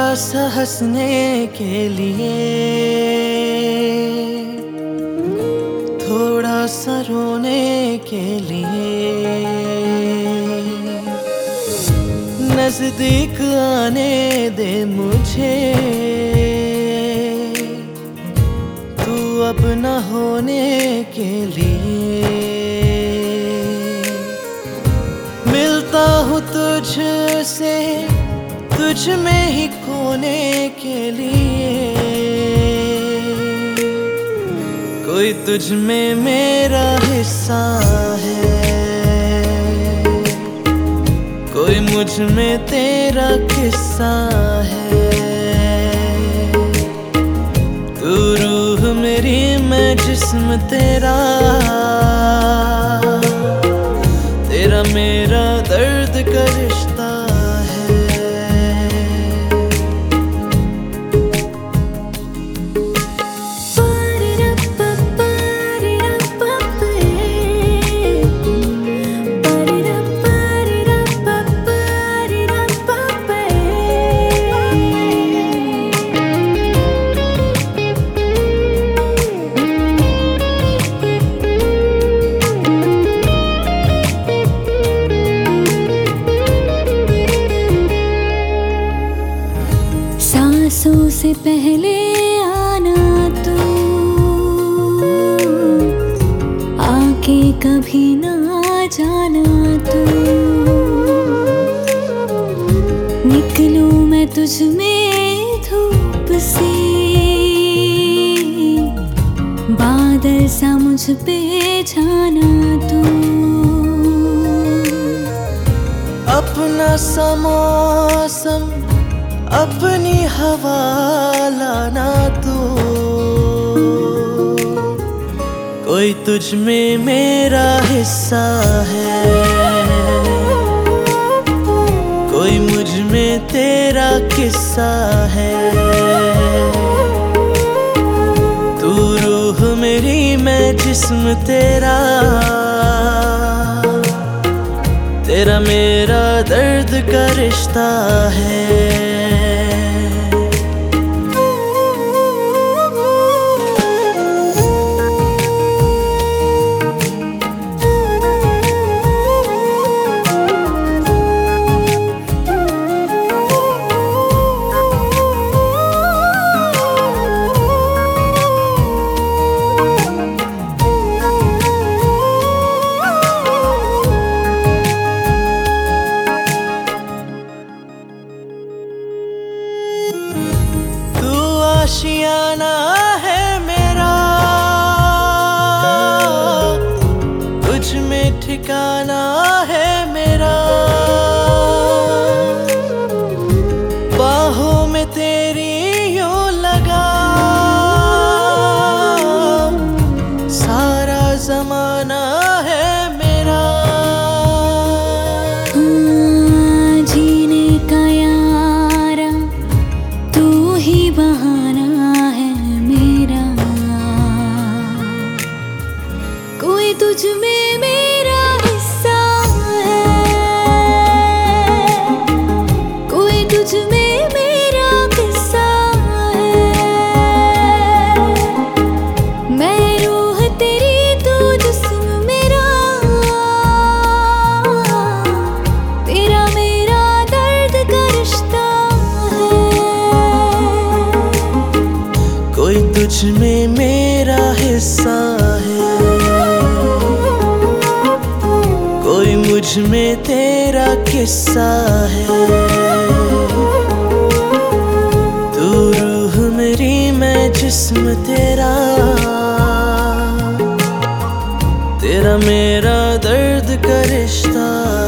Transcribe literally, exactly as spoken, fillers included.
सा हंसने के लिए, थोड़ा सा रोने के लिए, नजदीक आने दे मुझे, तू अपना होने के लिए। मिलता हूँ तुझसे, तुझ में ही खोने के लिए, कोई तुझ में मेरा हिस्सा है, कोई मुझ में तेरा किस्सा है। तू रूह मेरी, मैं जिस्म तेरा, तेरा मेरा दर्द का रिश्ता है। सांसों से पहले आना तू, आके कभी ना जाना तू। निकलूं मैं तुझ में धूप से, बादल सा मुझ पे छाना तू। अपना सा मौसम, अपनी हवा लाना तू, कोई तुझ में मेरा हिस्सा है, कोई मुझ में तेरा किस्सा है। तू रूह मेरी, मैं जिस्म तेरा, तेरा मेरा दर्द का रिश्ता है। आशियाना है मेरा, तुझ में ठिकाना है मेरा। बाहों में तेरी यूं लगा, सारा जमाना है मेरा। जीने का यारा तू ही बहाना, कोई तुझ में मेरा हिस्सा है, कोई तुझ में मेरा किस्सा है। मैं रूह तेरी, तू जिस्म मेरा, तेरा मेरा दर्द का रिश्ता है। कोई तुझ में मेरा हिस्सा है, कोई मुझ में तेरा किस्सा है। तू रूह मेरी, मैं जिस्म तेरा, तेरा मेरा दर्द का रिश्ता